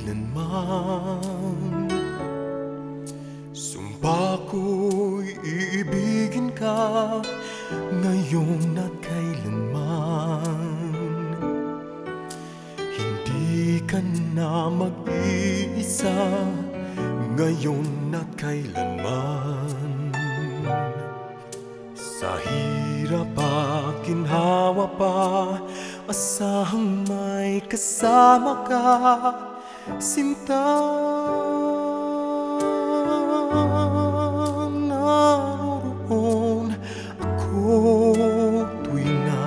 kailanman. Sumpa ko'y iibigin ka ngayon at kailanman. Hindi ka na mag-iisa ngayon at kailanman. Sa hirap at ginhawa pa, asahang may kasama ka, sinta. Naroon ako tuwing na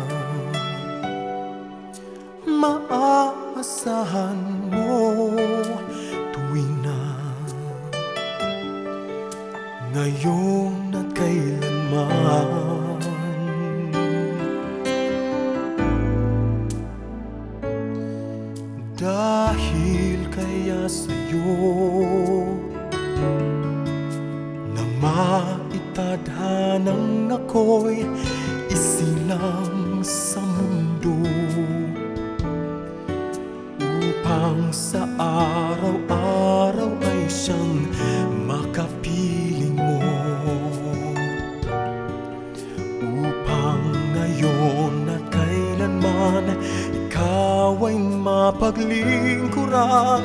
maaasahan mo, tuwing na ngayon at kailanman. Dahil kaya sa'yo nang maitadhanang ako'y isilang sa mundo, upang sa araw-araw ay siyang makapiling mo, upang ngayon at kailanman ikaw ay mapaglingkuran.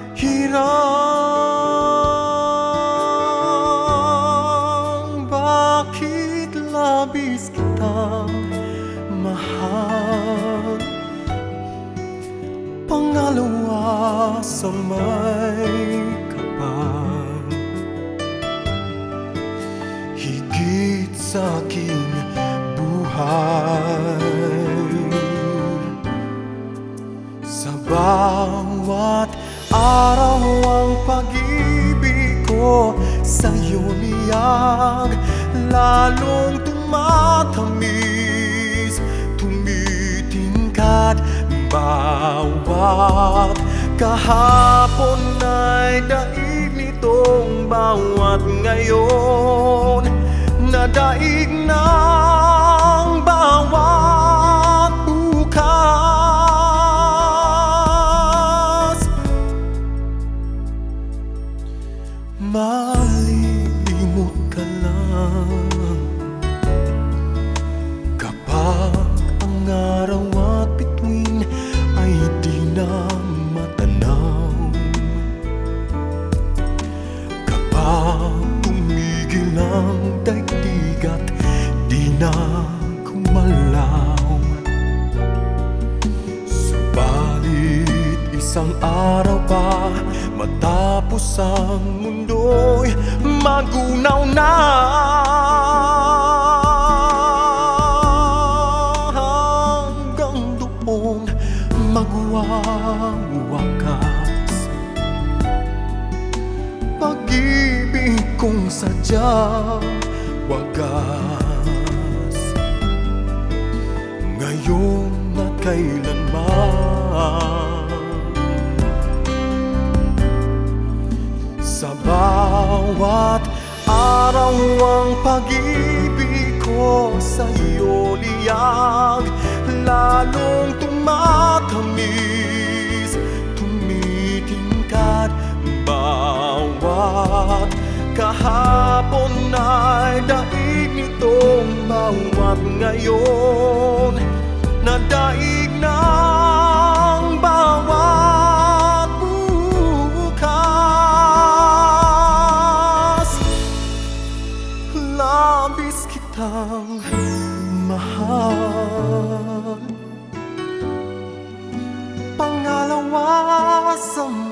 Hirang bakit labis kitang mahal, pangalawa sa may kapal, higit sa aking buhay. Sa bawat araw ang pag-ibig ko sa'yo niyag, lalong tumatamis, tumitingkad. Bawat kahapon ay daig nitong bawat ngayon, nadaig ng bawat bukas. Malilimot ka lang kapag ang araw at bituin ay di na matanaw, kapag tumigil ang daigdig at di na gumalaw. Subalit isang araw pa matapos ang mundo'y magunaw na, hanggang doon magwawakas. Pag-ibig kong sadyang wagas, ngayon at kailanman. Sa bawat araw ang pag-ibig ko sa'yo liyag, lalong tumatamis, tumitingkad. Bawat kahapon ay daig nitong bawat ngayon, nadaig ng bawat bukas. Labis kitang mahal, pangalawa sa